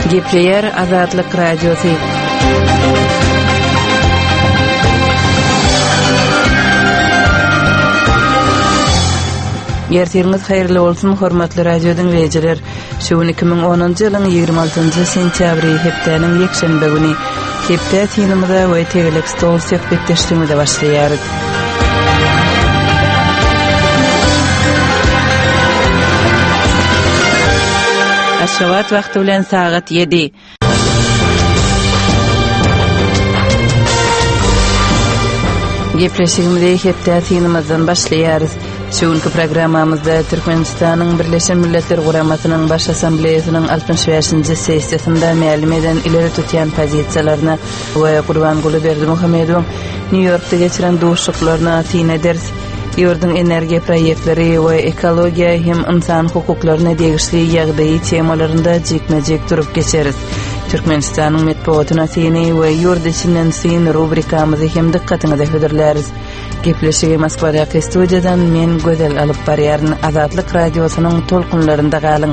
Gepleyer Azadlyk Radiosu. Yertiriňiz hayrly bolsun, hormatly radio dinleýijiler. Şu 2010-njy ýylyň 26-njy sentýabry hepdeniň ýekşembe güni hepde tinimizde we tegelik stol söhbetleşdigimizde başlaýar. Aşgabat wagty bilen saat 7. Gepleşigimizde hepde tinimizden başlaýarys. Şuňky programmamyzda Türkmenistanyň Birleşen Milletler Guramasynyň baş assambleýasynyň 65-nji sessiýasynda mälim eden ileri tutýan pozisiýalaryna we Gurbanguly Berdimuhammedowyň New Yorkda geçiren duşuklaryna tin ederiz. Ýurdun energiýa proýektleri we ekologiýa hem insan hukuklaryna degişli ýagdaýy temalarynda jekmejek durup geçeriz. Türkmenistanyň medeniýetyna syny we ýurt içinden syn rubrikamyzy hem dikkatiňize höderläris. Gepleşigi Moskvadaky studiýadan men gözel alyp barýaryn Azadlyk radiosynyň tolkunlarynda galyň.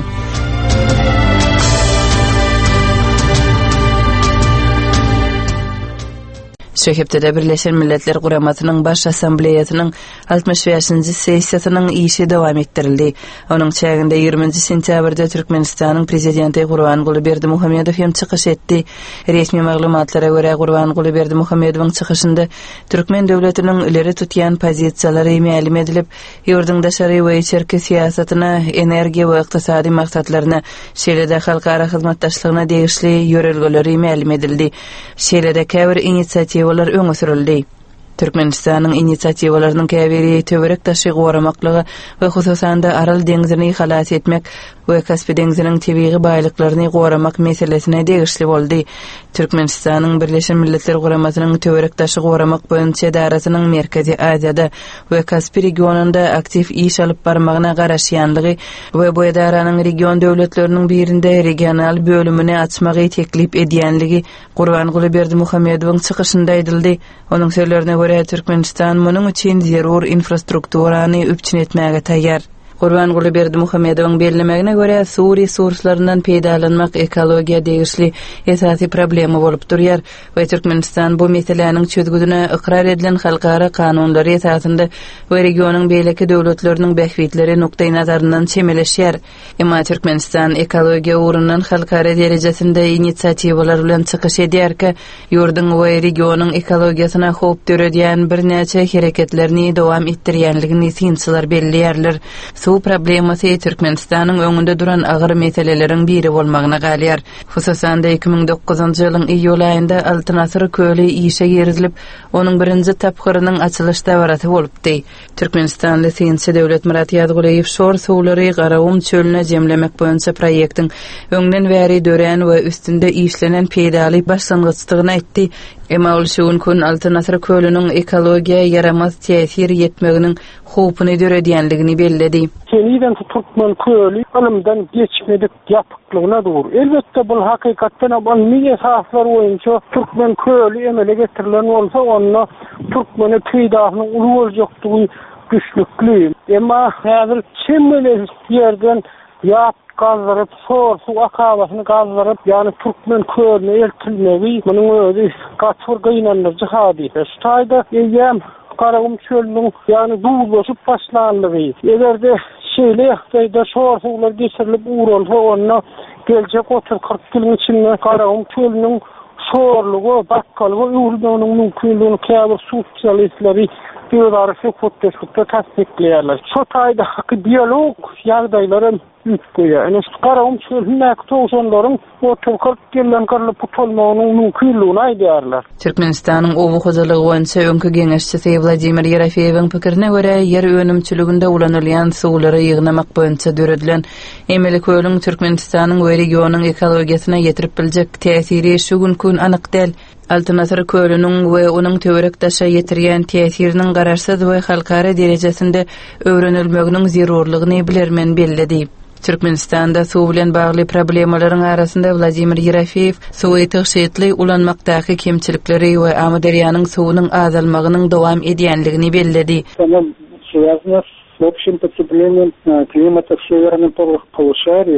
Şehipde Birleşen Milletler Guramasynyň baş assambleýasynyň 65-nji sessiýasynyň işi dowam etdirildi. Onuň çäginde 20-nji sentýabrda Türkmenistanyň prezidenti Gurbanguly Berdimuhammedow hem çykyş etdi. Resmi maglumatlara görä Gurbanguly Berdimuhammedowyň çykyşynda Türkmen döwletiniň ileri tutýan pozisiýalary mälim edilip, ýurdun daşary we içerki siýasatyna, energiýa we ykdysady maksatlaryna, şeýle-de halkara hyzmatdaşlygyna degişli ýörelgeleri mälim edildi. Şeýle-de käbir inisiatiwalar öňe sürildi. Türkmenistanyň inisiatiwalarynyň käbiri töwerek taşy goramaklygy we hususanda Aral deňizini halat etmek we Kaspy deňiziniň tebii baýlyklaryny goramak meselesine degişli boldy. Türkmenistanyň Birleşen Milletler Guramasynyň töwerek taşy goramak boýunça darasynyň Merkezi Aziýada we Kaspy regionunda aktiv iş alyp barmagyna garaşýanlygy we bu edaranyň region döwletleriniň birinde regional bölümini açmagy teklip edýänligi Gurbanguly Berdimuhammedowyň çykyşynda aýdyldy. Onuň sözlerine göre Türkmenistan munyň üçin zerur infrastrukturany üpçün etmäge taýýar. Gurbanguly Berdimuhammedowyň bellemegine göre suw resurslarynyň peýdalanmak ekologiýa degişli esasy problema bolup durýar we Türkmenistan bu meseleniň çözgüdüne ikrar edilen halkara kanunlary esasynda we regionyň beýleki döwletleriniň bähwitleri nukdaý nazaryndan çemeleşýär. Emma Türkmenistan ekologiýa urundan halkara derejesinde inisiatiwalar bilen çykyş edýärkä, ýurdun we regionyň ekologiýasyna howp töredýän birnäçe hereketlerini dowam etdirýänligini synçylar belliýärler. Suw problemasy Türkmenistanyň öňünde duran agyr meseleleriň biri bolmagyna galýar. Hususanda 2009-njy ýylyň iýul aýynda Altynasır köli işe ýerilip, onuň birinji tapgyrynyň açylyş dawarasy bolupdy. Türkmenistanda Synçy Döwlet Murat Ýazguliýew şor suwlary Garawum çölüne jemlemek boýunça proýektiň öňden bäri dören we üstünde işlenen peýdaly başlangyçlygyny aýtdy. Emma ol şuň kun Altynasır kölüniň ekologiýa yaramaz täsir etmeginiň howpuny döredýänligini belledi. Seniden Türkmen köli alımdan geçmedik yapıklygyna dur. Elbette bu hakykatdan almy esaslar boýunça Türkmen köli emele getirilen bolsa, onda Türkmeni peýdahynyň uly boljakdygy güçlükli. Emma häzir çemmele ýerden ýap gazlaryp, su akabasyny gazlaryp, ýani Türkmen köline eltilmegi, munyň özi gaçwyrga ýanandyjy hady. Şu taýda ýem Garawum çölüniň ýani duýulaşyp başlandygy. Egerde şeýle ýagdaýda şor suwlar geçirilip uğralsa, onda geljek 30-40 ýylyň içinde Garawum çölüniň şorlugy, bakkalygy ýurdunyň mümkinligini käbir sosialistleri ýöwari söhbetleşikde tasdikleýärler. Şu taýda biolog ýagdaýlary ýetýär. Ene Garawum çölüne towşanlaryň 30-40 ýyldan garlyp tutulmagynyň mümkinligini aýdýarlar. Türkmenistanyň owu hojalygy boýunça öňkü geňeşçisi Vladimir Yerafeýewiň pikirine görä, ýer önümçiliginde ulanylýan suwlary ýygnamak boýunça döredilen emeli köýlüň Türkmenistanyň we regionyň ekologiýasyna ýetirip biljek täsiri şu gün anyk däl. Altynasır köýlüniň we onuň töwerek taşa ýetirýän täsiriniň garaşsyz we halkara derejesinde öwrenilmeginiň zerurlygyny bilermen belledi. Türkmenistanda suw bilen bagly problemalaryň arasynda Vladimir Yerafeýew suwy täşetli ulanmakdaky kemçilikleri we Amaderyanyň suwunyň azalmagynyň dowam edýänligini belledi. Связано с общим потеплением климата в северном полушарии.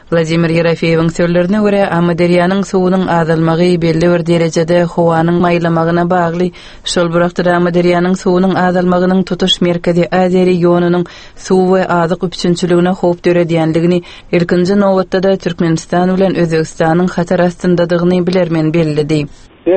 Vladimir Yerafeyewiň sözlerine görä, Amaderiýanyň suwunyň azalmagy belli bir derejede howanyň maýlamagyna bagly. Şol burakda Amaderiýanyň suwunyň azalmagynyň tutuş Merkezi Aziýa regionunyň suw we azyk üçinçiligine howp döredýänligini, ilkinji nowatda da Türkmenistan bilen Özbegistanyň hatar astyndadygyny bilermen bellidi.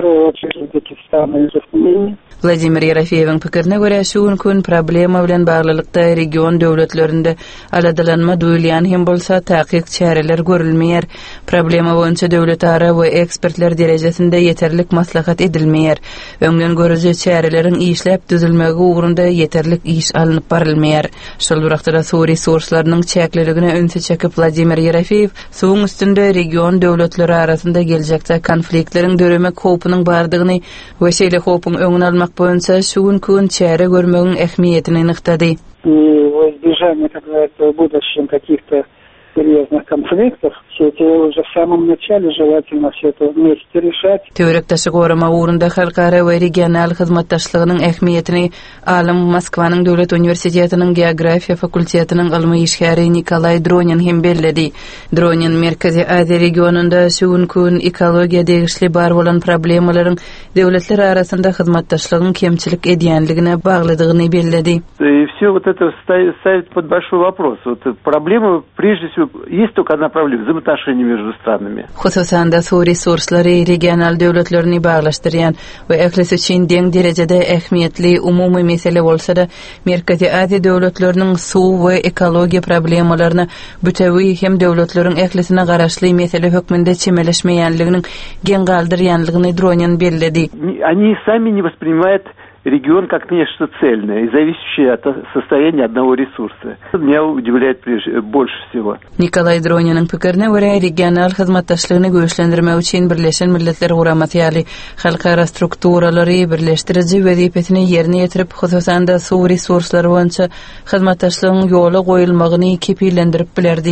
Vladimir Yerafeyewiň pikirine görä, şu gün problema bilen baglylykda region döwletlerinde aladalanma duýulýan hem bolsa takyk çäreler görülmeýär. Problema boýunça döwlet ara we ekspertler derejesinde yeterlik maslahat edilmeýär. Öňden görüje çäreleriň işläp düzülmegi ugrunda yeterlik iş alınıp barylmeýär. Şol wagtda suw resurslarynyň çäkliligine öňe çekip Vladimir Yerafeyew suwun üstünde region döwletleri arasynda geljekde konfliktleriň döremek howpynyň bardygyny we şeýle howpyň öňüne almak boýunça şu gün çäre görmegiň ähmiýetini nyktady. Во избежание, как говорится, в будущем каких-то серьезных конфликтов, все это уже в самом начале желательно все это вместе решать. Törekdaşy gorama ugrunda halkara we regional hyzmatdaşlygynyň ähmiýetini alim Moskwanyň Döwlet Uniwersitetiniň Geografiýa fakultetining ilmi işgäri Nikolay Dronin hem bellidi. Dronin Merkezi Aziýa regionunda şu gün ekologiýa degişli bar bolan problemalaryň döwletler arasynda hyzmatdaşlygyň kemçilik edýänligine baglydygyny bellidi. И все вот это ставит под большой вопрос. Вот проблема, прежде всего, есть только одна проблема — взаимоотношения между странами. Hususan da suw resurslary regional döwletlerini baglaşdyrýan we ählis üçin deň derejede ähmiýetli umumy mesele bolsa-da, Merkezi Aziýa döwletleriniň suw we ekologiýa problemalaryna bütewi hem döwletleriň ählisine garaşly mesele hökmünde çemeleşmeýänliginiň gen galdyrýanlygyny Dronin bellidi. Они сами не воспринимают регион как нечто цельное и зависящее от состояния одного ресурса. Меня удивляет больше всего. Nikolay Dronin'in pikirine görä, regional hyzmatdaşlygyny göýçlendirmek üçin Birleşen Milletler Guramaty ýaly halkara strukturalary birleşdiriji wezipetini ýerine ýetirip, hususan da suw resurslary boýunça hyzmatdaşlygyň ýola goýulmagyny kepillendirip bilerdi.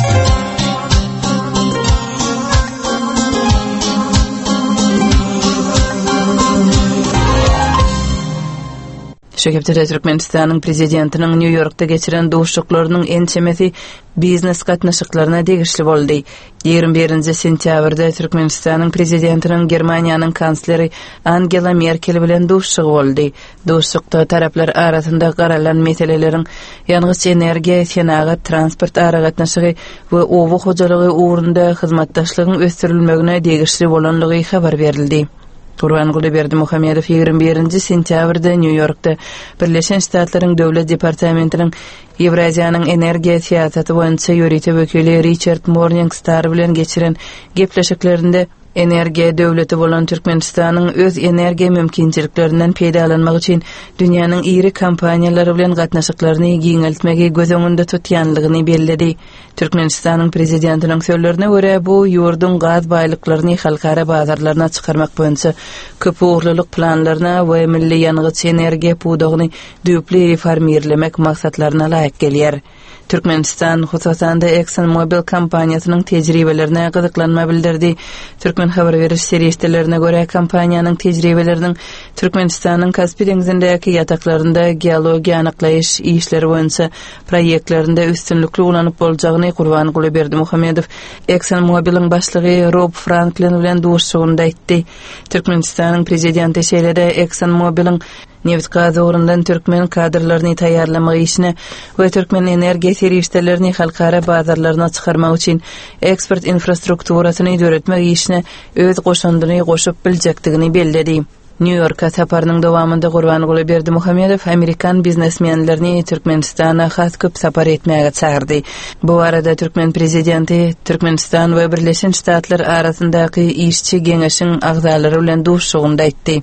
Şeýle Türkmenistanyň prezidentiniň New Yorkda geçiren duşuklarynyň ençemesi biznes gatnaşyklaryna degişli boldy. 21 sentýabrda Türkmenistanyň prezidentiniň Germaniýanyň kansleri Angela Merkel bilen duşugy boldy. Duşukda taraplar arasynda garalan meseleleriň ýalňyz energiýa, senagat, transport aragatnaşygy we owu hojalygy ugrunda hyzmatdaşlygyň ösdürilmegine degişli bolanlygy habar berildi. Gurbanguly Berdimuhammedow 21 sentýabrda New Yorkda Birleşen Ştatlaryň Döwlet Departamentiniň Ewraziýanyň energiýa siýasaty boýunça ýönetim wekili Richard Morningstar bilen geçiren gepleşiklerinde energiýa döwleti bolan Türkmenistanyň öz energiýa mümkinçiliklerinden peýdalanmak üçin dünýäniň iri kompaniýalary bilen gatnaşyklaryny giňeltmegi göz öňünde tutýanlygyny bellidi. Türkmenistanyň prezidentiniň sözlerine görä, bu ýurdun gaz baýlyklaryny halkara bazarlaryna çykarmak boýunça köp uğurlulyk planlaryna we milli ýangyç energiýa pudagyny düýpli reformirlemek maksatlaryna laýyk gelýär. Türkmenistan hususan da ExxonMobil kompaniýasynyň tejribelerine gyzyklanma bildirdi. Türkmen habar beriş serýetlerine görä, kompaniýanyň tejribeleriniň Türkmenistanyň Kaspy deňizindäki ýataklarynda geologiýa anyklaýyş işleri boýunça proýektlerinde üstünlikli ulanyp boljagyny Gurbanguly Berdimuhammedow ExxonMobil'in başlygy Rob Franklin bilen duşugynda aýtdy. Türkmenistanyň prezidenti şeýle-de ExxonMobil'in neft gazy orundan türkmen kadrlaryny taýýarlamak işine we türkmen energiýa serýetlerini halkara bazarlaryna çykarmak üçin eksport infrastrukturasyny döretmek işine öz goşandyny goşup biljekdigini bellidi. New York'a saparynyň dowamında Gurbanguly Berdimuhammedow Amerikan biznesmenlerini Türkmenistana has köp sapar etmäge çağırdy. Bu arada Türkmen prezidenti Türkmenistan we Birleşen Ştatlar arasyndaky işçi geňeşiň agzalary bilen duşugynda aýtdy.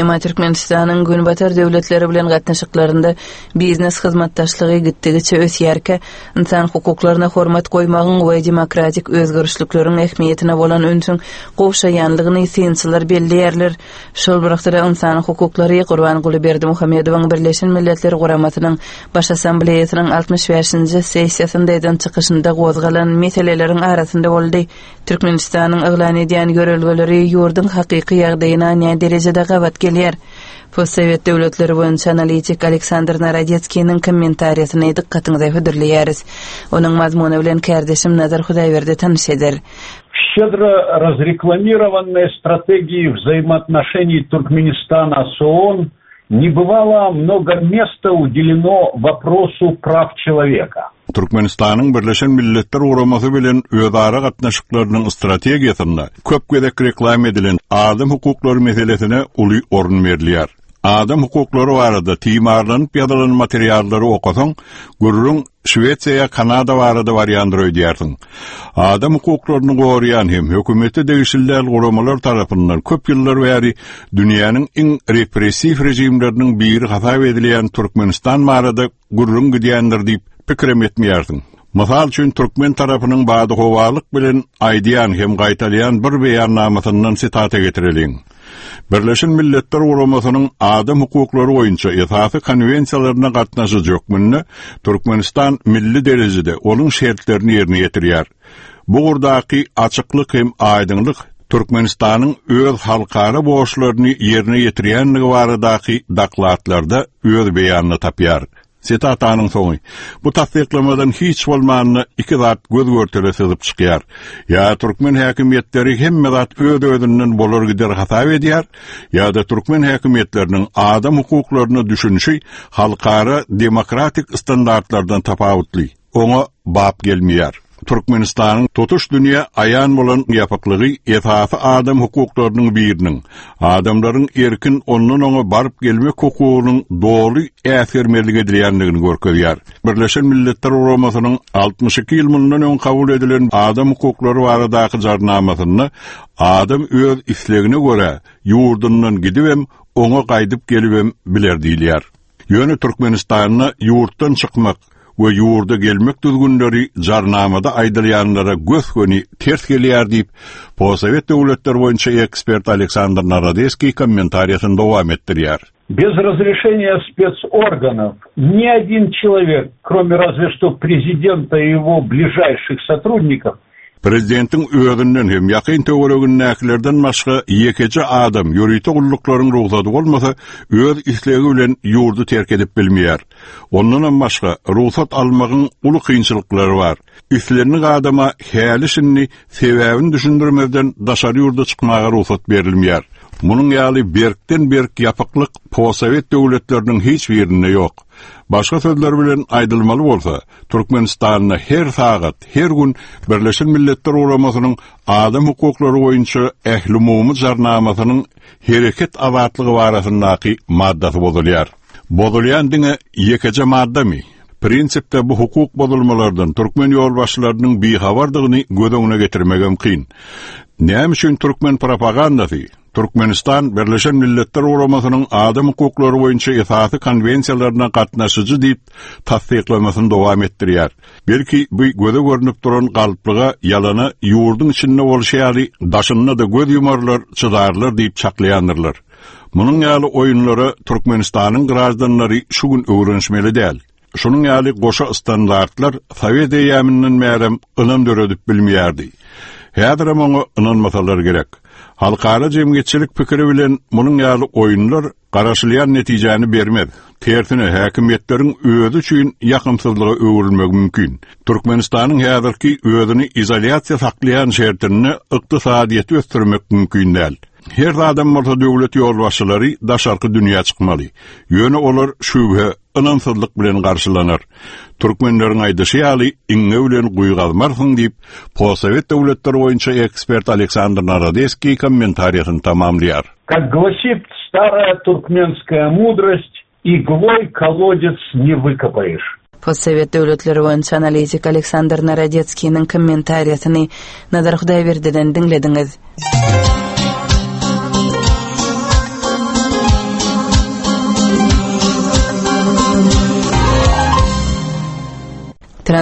Emma Türkmenistan'ın günbatar devletleri bilen gatnaşyklarynda biznes hyzmatdaşlygy gitdigiçe ösýärke, insan hukuklaryna hormat goýmagyň we demokratik özgürlükleriň ähmiýetine bolan öňsüň gowşaýanlygyny synçylar belliýärler. Şol birakda insan hukuklary Gurban Gulyberdi Muhammedowyň Birleşen Milletler Guramatynyň Baş Assambleýasynyň 65-nji sessiýasynda eden çykyşynda gozgalan meseleleriň arasynda boldy. Türkmenistanyň yglan edýän görelgeleri ýurdun hakyky ýagdaýyna näme derejede gawat gelýär. Postsovet döwletleri boýunça analitik Aleksandr Narodetskiň kommentariýasyny dikkatiňizde hödürleýäris. Onuň mazmuny bilen kardeşim Nazar Hudaýberdi tanış eder. Щедро разрекламированной стратегии взаимоотношений Туркменистана с ООН небывало много места уделено вопросу прав человека. Türkmenistan'ın Birleşen Milletler Guramasy bilen özara gatnaşyklarynyň strategiýasynda köp gezek reklam edilen adam hukuklary meselesine uly orun berilýär. Adam hukuklary barada timarlanyp ýazylan materiallary okasaň, görüriň Şwetsiýa, Kanada barada variantlar öýdýärsiň. Adam hukuklaryny goraýan hem hökümeti degişilýär guramalar tarapyndan köp ýyllar bäri dünýäniň iň repressiv rejimleriniň biri hasap edilýän Türkmenistan barada gurrun gidýändir diýip pikir etmeýärsiň. Mysal üçin Türkmen tarapynyň bady howalyk bilen aýdýan hem gaýtalýan bir beýannamasynyň sitata getirilýän. Birleşen Milletler Guramasynyň adam hukuklary boýunça esasy konwensiýalaryna gatnaşyjak Türkmenistan milli derejede onuň şertlerini ýerine ýetirýär. Bu gurdaky açyklyk hem aýdynlyk Türkmenistanyň öz halkara borçlaryny ýerine ýetirýänligi baradaky daklatlarda öz beýanyny tapýar. Sitataның soňy. Bu tasdiklamadan hiç bolmanyny iki zat göz görtele syzyp çykýar. Ya Türkmen häkimetleri hemme zat öz-özünden bolar gider hasap edýär, ya da Türkmen häkimetleriniň adam hukuklaryny düşünşi halkara demokratik standartlardan tapawutly. Oňa bap gelmeýär. Türkmenistanyň tutuş dünýä aýan bolan ýapyklygy esasy adam hukuklarynyň biriniň, adamlaryň erkin ondan oňa baryp gelmek hukugynyň doly äsirmerlik edilýändigini görkezýär. Birleşen Milletler Guramasynyň 62 ýylyndan öň kabul edilen adam hukuklary baradaky jarnamasyny adam öz islegine görä ýurdundan gidip oňa gaýdyp gelip biler diýilýär. Ýöne Türkmenistanyny ýurtdan çykmak we ýurda gelmek düzgünleri jarnamada aýdylýanlara gösgöni ters gelýär diýip Postsovet döwletleri boýunça ekspert Aleksandr Narodetskiy kommentariýasyny dowam etdirýär. Без разрешения спецорганов ни один человек, кроме разве что президента и его ближайших сотрудников, Prezidentin özünden hem ýakyn töweregin näklerden başga ýekeci adam ýürüýte gullyklaryň ruhsady bolmasa öz islegi bilen ýurdu terk edip bilmeýär. Ondan başga ruhsat almagyň uly kynçylyklary bar. Islerini adama hälisini sebäbini düşündirmeden daşary ýurda çykmaga ruhsat berilmeýär. Munyň ýaly berkden berk ýapyklyk Postsovet döwletleriniň hiç birinde ýok. Başga sözler bilen aýdylmaly bolsa, Türkmenistanyň her sagat, her gün Birleşen Milletler Guramasynyň adam hukuklary boýunça ähli umumy jarnamasynyň hereket awatlygy barasyndaky maddasy bozulýar. Bozulýan diňe ýekece maddamy. Prinsipde bu hukuk bozulmalardan Türkmen ýolbaşçylarynyň bihabardygyny göz öňüne getirmek mümkin. Näme üçin Türkmen propagandasy Türkmenistan Birleşen Milletler Guramasynyň adam hukuklary boýunça esasy konwensiýalaryna gatnaşyjy diýip tasdiklamasyny dowam etdirýär. Belki bu göze görünüp duran galyplyga ýalana ýurdun içinde bolşýary daşyna da göz yumarlar, çydarlar diýip çaklaýandylar. Munyň ýaly oýunlary Türkmenistanyň garaşdanlary şu gün öwrenşmeli däl. Şunun ýaly goşa standartlar Sowet ýamynyň märem ynam döredip bilmeýärdi. Häzir oňa ynanmasalar gerek. Halkara jemgyýetçilik pikiri bilen munyň ýaly oýunlar garaşylýan netijäni bermez. Tersine häkimetleriň özü üçin ýakymsyzlyga öwrilmek mümkin. Türkmenistanyň häzirki özüni izolýasiýa saklaýan şertini ykdysadyýety ösdürmek mümkin däl. Her adam bolsa döwlet ýolbaşçylary daşarky dünýä çykmaly. Ýöne olar şübhe, ynamsızlyk bilen garşylanar. Türkmenleriň aýdyşy ýaly iňe bilen guýgazmarsyň diýip Postsovet döwletleri boýunça ekspert Aleksandr Narodetskiy kommentariýasyny tamamlaýar. Как гласит старая туркменская мудрость, иглой колодец не выкопаешь. Postsovet döwletleri boýunça analitik Aleksandr Narodetskiýiň kommentariýasyny Nazar Hudaýberdiňden dinlediňiz.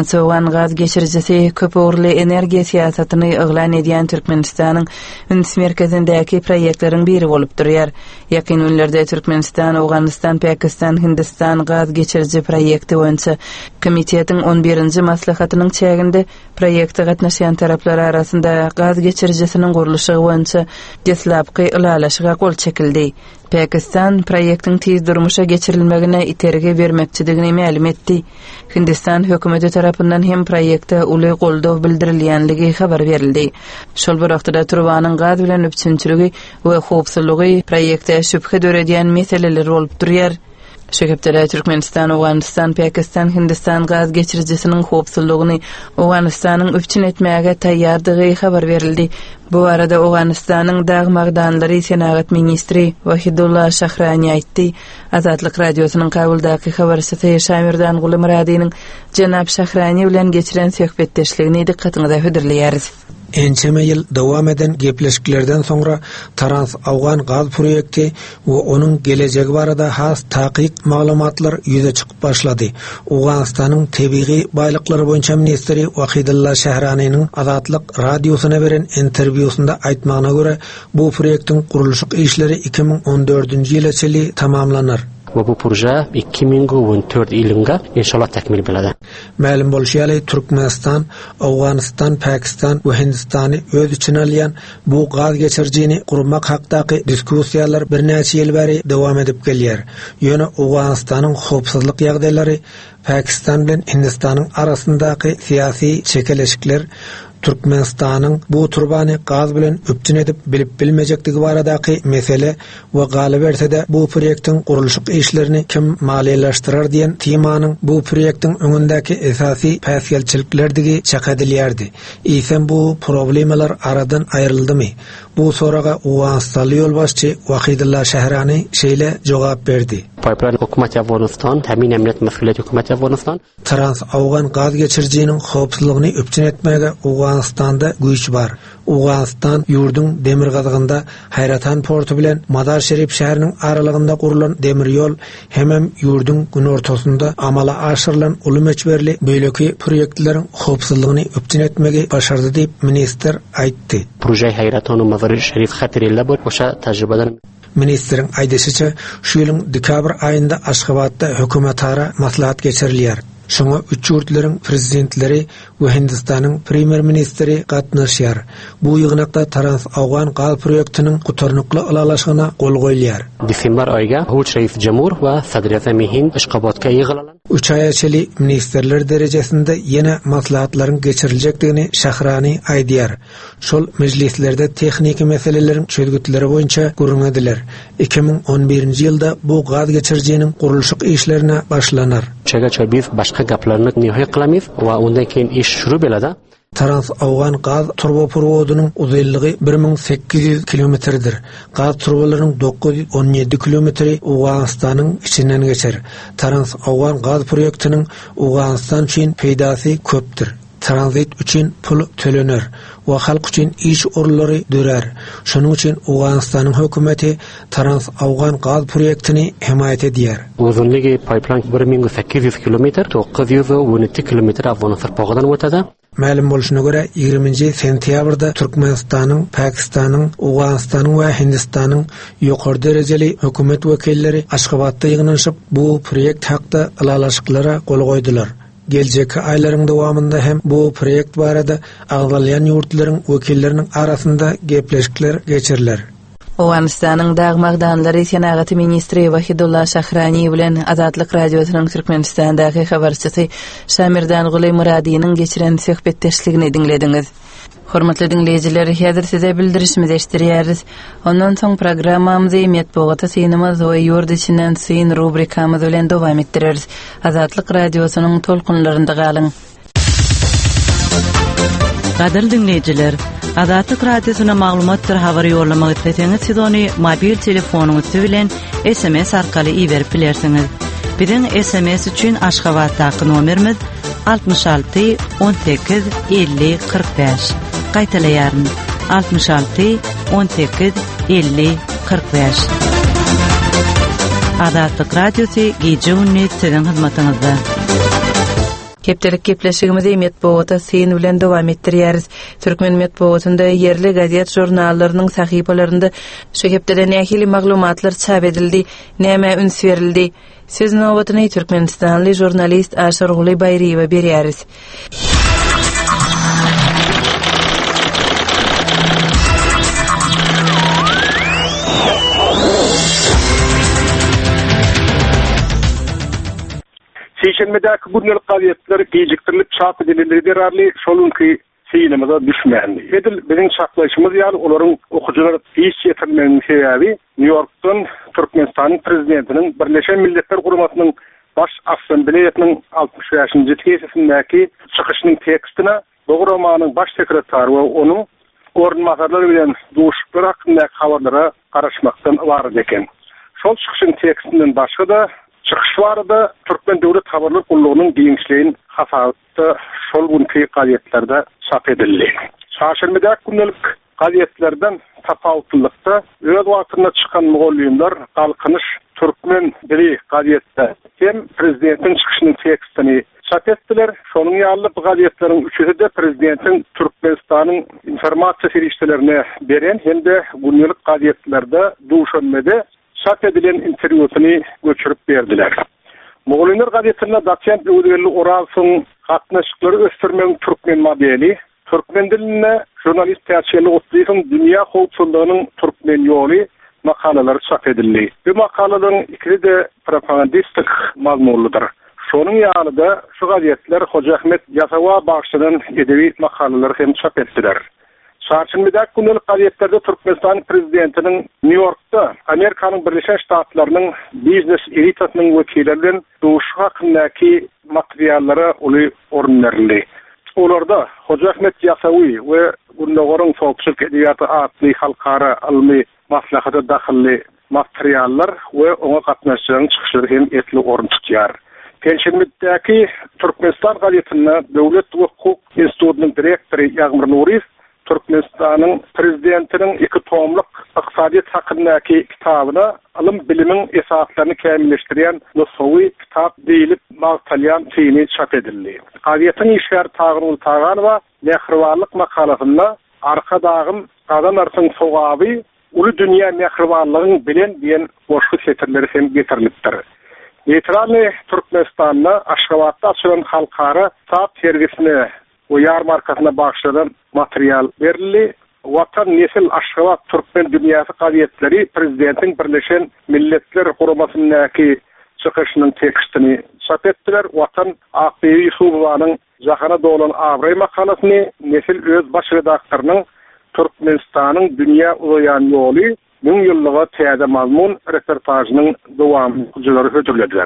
bilen soğan gaz geçiricisi köp uğurlu energiya siyasatyny yglan edýän Türkmenistanyň Üns merkezindäki proýektlaryň biri bolup durýar. Ýakyn günlerde Türkmenistan, Awganistan, Pakistan, Hindistan gaz geçirici proýekti boýunça komitetiň 11-nji maslahatynyň çäginde proýekte gatnaşan taraplar arasynda gaz geçiricisiniň gurulşy boýunça deslapky ilalaşyga gol çekildi. Pakistan proýektiň tez durmuşa geçirilmegine iterge bermekçidigini ma'lum etdi. Hindistan hökümeti tarapyndan hem proýekte uly goldaw bildirilýänligi habar berildi. Şol wagtda Turbanyň gaz bilen öpçünçiligi we howpsuzlygy proýekte şüphe döredýän meseleler bolup durýar. Şeýle Türkmenistan, Awganistan, Pakistan, Hindistan gaz geçiricisiniň howpsuzlygyny Awganistanyň öpçün etmäge taýýardygy habar berildi. Bu arada Awganistanyň dagmagdanlary senagat ministri Wahidullah Shahrani aýtdy. Azatlyk radiosynyň kabuldaky habarçysy Şamirdan Gulumradiň Janab Shahrani bilen geçiren söhbetdeşligini dikkatiňizde höderleýäris. Ençeme yıl devam eden gepleşiklerden sonra Trans-Awgan gaz proýekti we onun gelejegi barada has taqiq maglumatlar ýüze çykyp başlady. Awganistanyň tebiği baýlyklary boýunça ministri Wahidullah Shahraniň Azatlyk radiosyna beren interwýusunda aýtmagyna görä, bu proýektiň gurulşy işleri 2014-nji ýyla çeli tamamlanar. Ve bu proje 2014 yılında inşallah tekmil biladi. Ma'lum bolşýaly Türkmenistan, Awganistan, Pakistan we Hindistany öz içine alýan bu gaz geçirjini gurmak hakdaky diskussiýalar bir näçe ýyl beri dowam edip gelýär. Ýöne Awganistanyň howpsuzlyk ýagdaýlary, Pakistan bilen Hindistanyň arasyndaky siýasy çekeleşikler Türkmenistanyň bu turbany gaz bilen öpçün edip bilip bilmejekdigi baradaky mesele we galyp berse bu proýektiň gurulşy işlerini kim maliýeleşdirer diýen temanyň bu proýektiň öňündäki esasy päsgelçiliklerdigi çakadylýardy. Ýa-da bu problemalar aradan aýryldymy? Bu soraga Awganistanly ýolbaşçy Wahidullah Shahrani şeýle jogap berdi. Pipeline hökümeti Awganistan, temin emniyet mesuliyeti hökümeti Awganistan. Trans-Awgan gaz geçirjiniň howpsuzlygyny öpçün etmege Awganistanda güýç bar. Awganistan ýurdun demir gazygynda Hayratan portu bilen Madar Şerif şäheriniň aralygynda gurulan demir ýol hemem ýurdun gün ortasynda amala aşyrylan uly meçberli beýleki proýektleriň howpsuzlygyny öpçün etmege başardy diýip minister aýtdy. Proje Hayratan Madar Şerif hatirille bol oşa tajrybeden Ministrin aýdysyça şu ýylyň dekabr aýynda Aşgabatda hökümetara maslahat geçirilýär. Şoňa üç ýurtlaryň prezidentleri we Hindistanyň premier ministri gatnaşýar. Bu ýygnakda Trans-Awgan gaz proýektiniň gutarnykly ilalaşygyna gol goýulýar. Desember aýyga Huç Reis Jamur we Sadr-i Hind Aşgabatga ýygylanan 3 ay içeli ministerler derejesinde ýene maslahatlaryň geçiriljekdigini Shahrani aýdýar. Şol meclislerde tehnik meselelerin çözgütleri boýunça görüňediler. 2011-nji ýylda bu gaz geçirjiniň gurulşy işlerine başlanar. Çegaça biz başka gaplarını nihoy kılamız ve ondan keyin iş şuru belada. Trans-Awgan gaz turboprowodynyň uzunlygy 1800 kilometrdir. Gaz turbolarynyň 917 kilometri Awganistanyň içinden geçer. Trans-Awgan gaz proýektiniň Awganistan üçin peýdasy köpdir. Transit üçin pul tölenir we halk üçin iş orlary dörer. Şonuň üçin Awganistanyň hökümeti Trans-Awgan gaz proýektini himayet edýär. Uzunlygy pipeline 1800 kilometr, 912 kilometr Awganistan pagadan ötedi. Ma'lum bolşuna görä 20-nji sentýabrda Türkmenistanyň, Pakistanyň, Awganistanyň we Hindistanyň ýokary derejeli hökümet wekilleri Aşgabatda ýygnanyşyp bu proýekt hakda ilalaşyklara gol goýdular. Geljeki aýlaryň dowamında hem bu proýekt barada agdalýan ýurtlaryň wekilleriniň arasynda gepleşikler geçiriler. Awganistanyň dagmagdanlary senagat ministri Wahidullah Shahrani bilen Azatlyk radiosynyň Türkmenistandaky habarçysy Şamirdan Gulumradiň geçiren söhbetdeşligini dinlediňiz. Hormatly dinleýijiler, häzir size bildirişimizi eşdirýäris. Ondan soň programmamyzy metbuata synymyz we ýurt içinden syn rubrikamyz bilen dowam etdireriz. Azatlyk radiosynyň tolkunlarynda galyň. Gadyr dinleýijiler, Azatlyk radiosyna maglumatlar habary ýollamagy isleseňiz, siz ony mobil telefonuňyz bilen SMS arkaly iýerip bilersiňiz. Biziň SMS üçin Aşgabatdaky nomerimiz 66 18 50 45. Gaýtalaýaryn 66 18 50 45. Azatlyk radiosy gece 13 sizin hyzmatyňyzda. Keptelik kepleşigimizi metbuata sen bilen dowam etdirýäris. Türkmen metbuatynda yerli gazet jurnallarynyň sahypalarynda şu kepdeden nähili maglumatlar çap edildi, näme üns berildi. Söz nowatyny Türkmenistanly jurnalist Aşar Guly Bayriýewe berýäris. Seçilmedeki günlük gazetler geciktirilip çap edildiği derarli şolunki seyinimize düşmendi. Edil bizim çaklaşımız yani onların okucular iş yetirmenin sebebi New York'tan Türkmenistan'ın prezidentinin Birleşen Milletler Kurumasının baş assambleyasının 65. tesisindeki çıkışının tekstine Doğramanın baş sekreteri ve onun ornamatarları bilen duşuklar hakkındaki haberlere karışmaktan var eken. Şol çıkışın tekstinden başka da çıkış vardı. Türkmen Devlet Haberler Kulluğu'nun gençliğin hasaatı şol günkü gazetlerde çap edildi. Çarşambadaki günlük gazetlerden tapawutlyqda öz wagtynda çıkan mugallimler Kalkınış Türkmen dili gazetde hem prezidentin çıkışının tekstini çap ettiler. Şonun ýaly bu gazetlerin üçüsi de prezidentin Türkmenistan'ın informasiýa serişdelerine beren hem de günlük gazetlerde duşanmada çap edilen interwýusyny göçürüp berdiler. Mugallimler gazetlerinde doçent Öwdeli Orasyň gatnaşyklary ösdürmeň türkmen modeli, türkmen diline jurnalist täsirli otlygyň dünýä howpsuzlygynyň türkmen ýoly makalary çap edildi. Bu makalalaryň ikisi de propagandistik mazmunludyr. Şonun ýalyda şu gazetler Hoca Ahmet Yasawa başçynyň edebi makalary hem çap etdiler. Çarşambadaki günlük gazetlerde Türkmenistan prezidentinin New York'ta Amerika'nın Birleşen Ştatlarının biznes elitasynyň wekillerinin duşu hakkındaki materyallary uly orun berildi. Olarda Hoca Ahmet Yasawy we Gündoğar'ın Soğukçılık Edebiyatı adlı halkara almy maslahata dahilli materyallar we ona gatnaşygyň çykyşlary hem etli orun tutýar. Perşembedeki Türkmenistan gazetinde Döwlet we Hukuk Institutynyň direktory Ýagmyr Nuriýew Türkmenistan'ın prezidentinin 2 tomluk iqtisadiyet hakkındaki kitabına alım bilimin esaslarını kämilleştirýän nussawy kitap deyilip magtalyan tini çap edildi. Gazetin işgär Tağrul Tağanova Mehribanlyk makalasynda arka dağım gadan arsın sogaby uly dünýä mehribanlygyň bilen diýen boşky setirleri hem getirilipdir. Neytralny Türkmenistan'da Aşgabatda açılan halkara saat sergisine o yarmarkasına bağışlanan materyal verildi. Vatan Nesil Aşgabat Türkmen Dünyası gazetleri prezidentin Birleşen Milletler Kurumasındaki çıkışının tekstini çap ettiler. Vatan Akbeyi Yusufowanyň Jahana dolan Abray makalasını Nesil öz baş redaktorunun Türkmenistan'ın dünýä uzayan ýoly 1000 ýyllyga täze mazmun reportajynyň dowamçylary hötürlediler.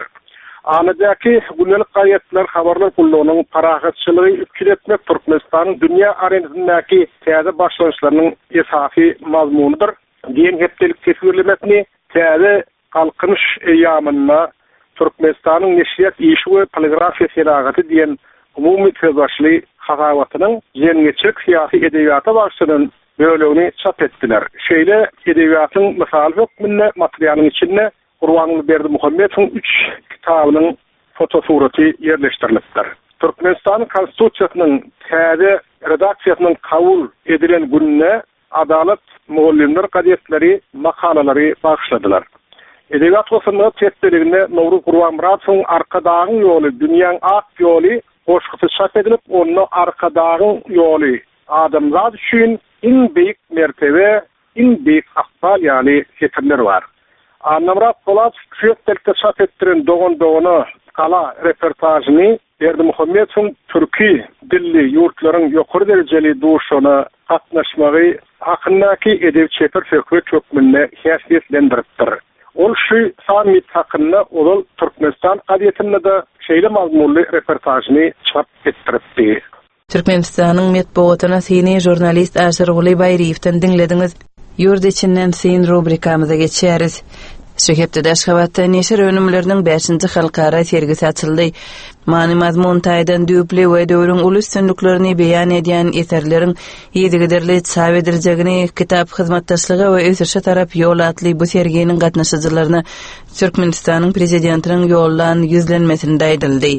Anadaki günlük gazetler haberler kulluğunun parahatçılığı ükületmek Türkmenistan'ın dünya arenasındaki täze başlanışlarının esasy mazmunudur. Diyen hepdelik tesvirlemesini täze kalkınış eýamyna Türkmenistan'ın neşriyat işi we poligrafiya seragaty diyen umumy tezbaşly hasawatynyň ýeňeçek syýasy edebiýata başlanýan bölügini çap etdiler. Şeýle edebiýatyň mysal hökmünde materialyň içinde Qurbanly Berdi Muhammedowyň 3 kitabynyň fotosuraty ýerleşdirilipdir. Türkmenistan konstitusiýasynyň täze redaksiýasynyň kabul edilen gününe Adalet Mugallimler gazetleri makalary bagşladylar. Edebiýat goşunlygy tetdeliginde Nowruz Gurbanmuradowyň arka dağın ýoly, dünýäň ak ýoly goşgusy çap edilip, onu arka dağın ýoly adamlar üçin in beýik mertebe, in beýik akbal ýaly setirler var. Anamrat Polat şeýlelikde çap etdiren Dogan kala reportajyny Berdi Muhammedowyň türki dilli ýurtlaryň ýokary derejeli duşuna gatnaşmagy hakyndaky edep çeper söhbet hökmünde häsiýetlendiripdir. Ol şu samit hakynda ol Türkmenistan gazetinde de şeýle mazmunly reportajyny çap etdiripdi. Türkmenistanyň metbuatyna seni jurnalist Aşar Guly Bayriýewden dinlediňiz. Ýurt içinden sen rubrikamyza geçýäris. Şu hepde Aşgabatda neşir önümlerinin 5-nji halkara sergisi açyldy. Many mazmun taýdan düýpli we döwrüň uly üstünliklerini beýan edýän eserleriň ýedigiderli çap ediljegini kitap hyzmatdaşlygy we ösürşe tarap ýol atly bu serginiň gatnaşyjylaryna Türkmenistanyň prezidentiniň ýollan ýüzlenmesinde aýdyldy.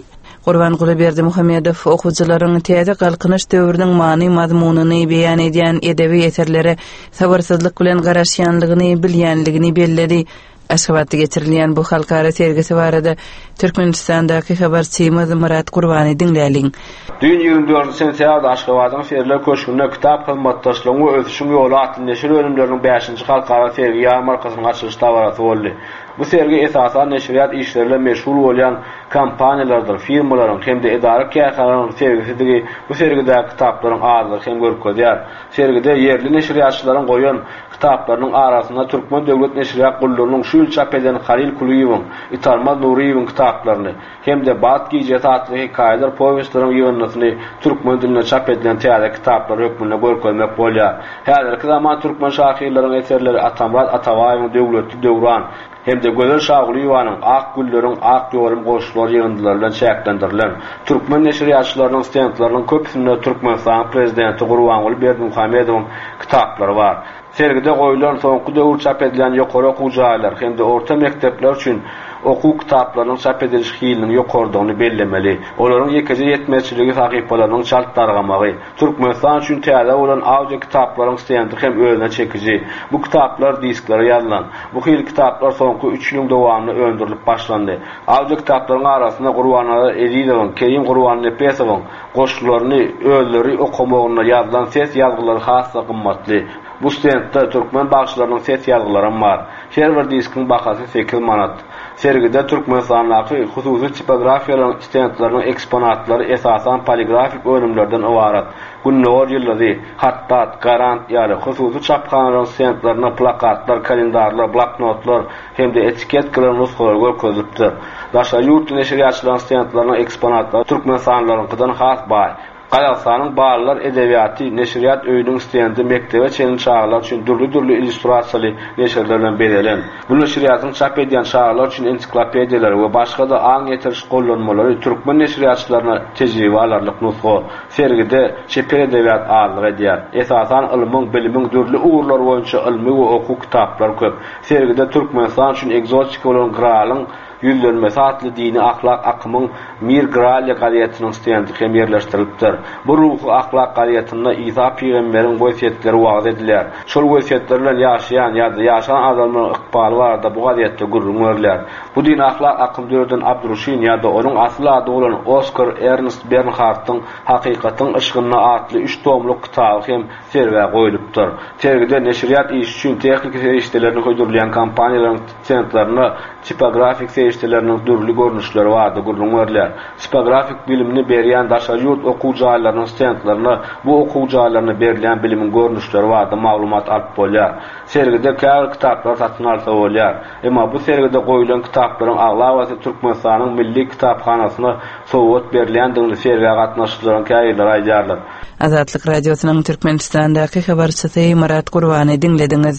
Gurbanguly Berdimuhammedow okuwçylaryň täze galkynyş döwrüniň many mazmunyny beýan edýän edebi eserlere sabarsızlyk bilen garaşýanlygyny bilýänligini belledi. Aşgabatda geçirilýän bu halkara sergisi barada Türkmenistandaky habarçymyz Murat Gurbany dinläliň. Dün 24 sentýabrda Aşgabatyň Ferler köşkünde kitap hyzmatdaşlygyny ösüşüň ýoly atly neşir bölümleriniň 5-nji halkara sergi ýarmarkasynyň açylyş tabarasy boldy. Bu sergi esasan neşriyat işleriyle meşgul bolan kampaniyalardyr, firmalaryň hemde edarik käsalaryň sergisidir. Bu sergide kitaplaryň azlygy hem görkezýär. Sergide yerli neşriyatçylaryň goýan kitaplarynyň arasynda Türkmen döwlet neşriyat gullarynyň şuýl çap eden Halil Kuliýewiň, Itarmaz Nuriýewiň kitaplaryny hemde Bat Gijet atly hikaýalar, powestlaryň ýığınmasyny türkmen diline çap edilen täze kitaplar hökmünde görkezmek bolýar. Häzirki zaman türkmen şahyrlaryň eserleri Atamrat Atabaýewiň Döwletli Döwran hemde Gözel Şagulyewanyň Ak Gülleriň Ak ýolum goşulary ýığındylar bilen çäklendirilen türkmen neşriyatçylarynyň stendlarynyň köpüsinde Türkmenistan prezidenti Gurbanguly Berdimuhammedowyň kitaplary bar. Sergide goýulan soňky döwür çap edilen ýokary okuw jaýlar hemde orta mektepler üçin okuw kitaplarynyň çap ediliş hylynyň ýokardygyny bellemeli. Olaryň ýekeje ýetmezçiligi sahypalarynyň çaltdargamagy, Türkmenistan üçin täze bolan audio kitaplaryň stendi hem özüne çekiji. Bu kitaplar disklere ýazylan. Bu hyl kitaplar soňky 3 ýyl dowamly öndürilip başlandy. Audio kitaplaryň arasynda Gurbanala Edidowyň, Kerim Gurbanlepesowyň goşularyny özleri okumagyna ýazylan ses ýazgylary hassa gymmatly. Bu stendde Türkmen bagçylarynyň ses ýazgylary bar. Her bir diskin bahasy 8 manat. Sergide Türkmenistandaky hususy tipografiýaryň stendlarynyň eksponatlary esasan poligrafik öňümlerden ibarat. Günler ýyllary, hattat, garant ýaly hususy çapkanaryň stendlaryna plakatlar, kalendarlar, bloknotlar hemde etiket kılan nusxalar görkezipdir. Daşa ýurt neşriyatçylaryň stendlarynyň eksponatlary Türkmenistanlaryňkydan has bar. Qazaqstanyň Ballar edebiýaty neşriyat öýüniň stendi mektebe çelin çağlar üçin dürli illustrasiýaly neşirlerden berilen. Bu neşriyatyň çap edýän çağlar üçin ensiklopediýalar we başga da aň ýeteriş gollanmalary türkmen neşriyatçylaryna tejribe alarlyk nusxa sergide çepel edebiýat azlyk edýär. Esasan ilmiň, bilimiň dürli uğurlar boýunça ilmi we okuw kitaplar köp. Sergide Türkmenistan üçin egzotik bolan gralyň yüzlenmesi atlı dini ahlak akımın Mir Gralya qadiýatynyň stendi hem yerleştirilipdir. Bu ruhu ahlak qadiýatynda İsa peýgamberiň wesiýetleri wagt edilýär. Şol wesiýetler bilen ýaşaýan ýa-da ýaşan adamlaryň ykbaly barda bu qadiýatda gurulýar. Bu din ahlak akym döwründen Abdurrahim ýa-da onuň asly ady bolan Oscar Ernst Bernhardtyň Hakykatyň ışgyna atly 3 tomlyk kitaby hem serwe goýulypdyr. Sergide neşriyat iş üçin tehnik seýişlerini goýdurulýan kampaniýalaryň stendlaryna tipografik seýişleriniň dürli görnüşleri bardy gurulýar. Tipografik bilimini berýän daşa ýurt okuw jaýlarynyň stendlaryna bu okuw jaýlaryna berilýän bilimiň görnüşleri bardy maglumat alyp bolýar. Sergide käbir kitaplar satyn alsa bolýar. Emma bu sergide goýulan kitaplaryň aglawaty Türkmenistanyň milli kitapxanasyna sowat berilýän diňli serge gatnaşyklaryň käýler aýdýarlar. Azatlyk radiosynyň Türkmenistandaky habarçysy Murat Gurbany dinlediňiz.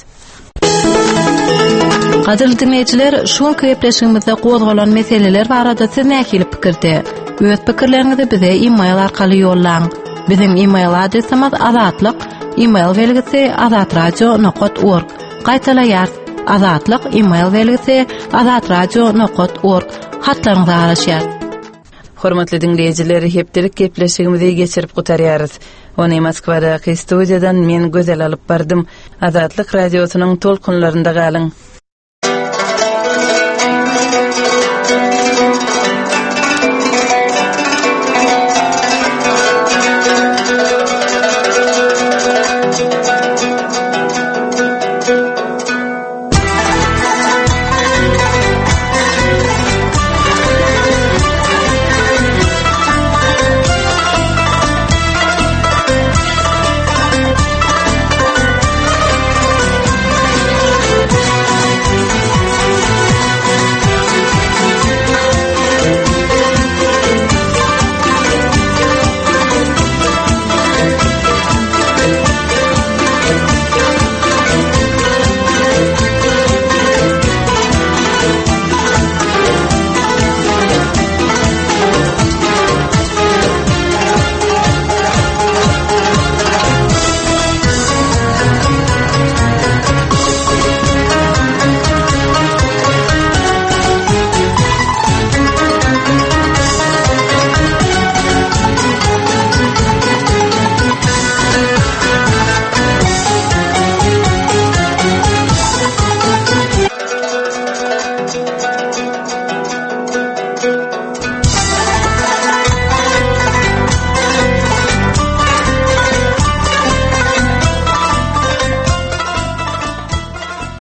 Gaderli dinleyijiler, şu köpleşigimizde gozgalan meseleler barada siz nähili pikirde? Öz pikirleriňizi bize e-mail arkaly ýollaň. Bizim e-mail adresimiz azatlyk, e-mail belgisi azatradio.org. Gaýtaýar, azatlyk e-mail belgisi azatradio.org. Hatlaryňyzy araşýar. Hormatly dinleyijiler, hepdelik gepleşigimizi geçirip gutarýarys. Ony Moskwadaky studiýadan men Gözel alyp bardym. Azatlyk radiosynyň tolkunlarynda galyň.